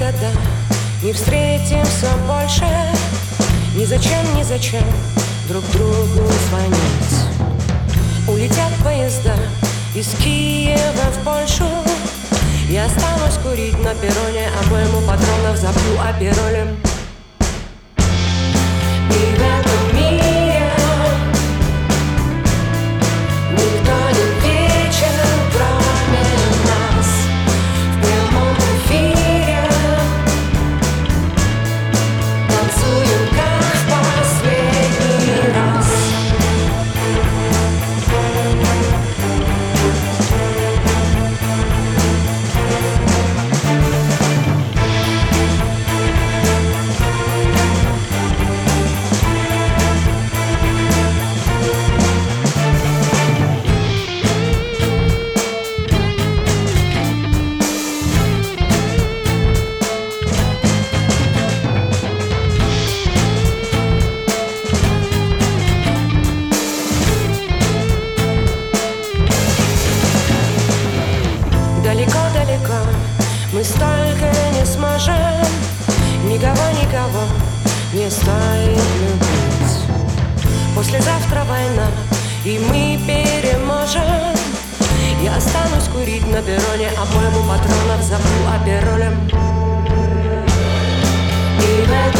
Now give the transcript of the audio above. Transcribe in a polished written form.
никогда не встретимся больше. Ни зачем друг другу звонить. Улетят поезда из Киева в Польшу. Я останусь курить на перроне, обойму патронов забью аперолем. И в этом мире никто не вечен, кроме нас. В прямом эфире танцуем, как в последний раз. Далеко-далеко мы столько не сможем. Никого не стоит любить. Послезавтра война, и мы переможем. Я останусь курить на перроне, обойму патронов забью аперолем. И в